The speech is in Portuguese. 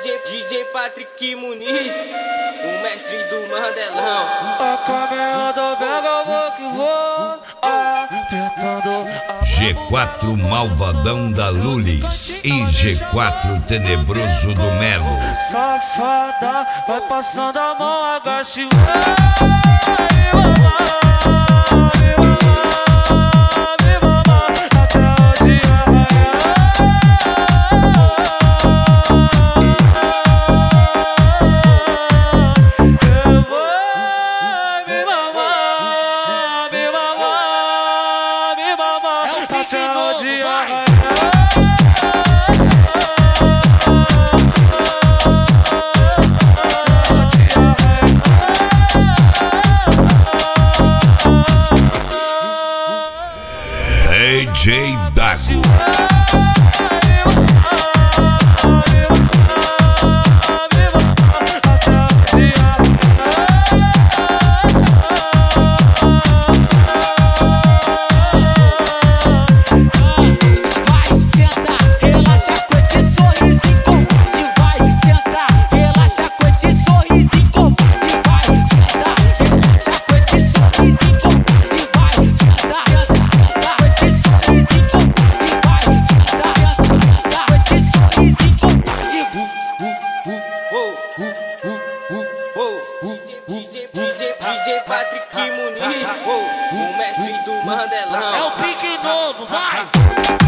DJ Patrick Muniz, o mestre do Mandelão. A caminhada pega, vou que vou, apertando a G4 Malvadão da Lulis e G4 Tenebroso do Melo. safada, vai passando a mão, agache. DJ Dago. DJ Patrick Muniz, o mestre do Mandelão. É o pique novo, vai!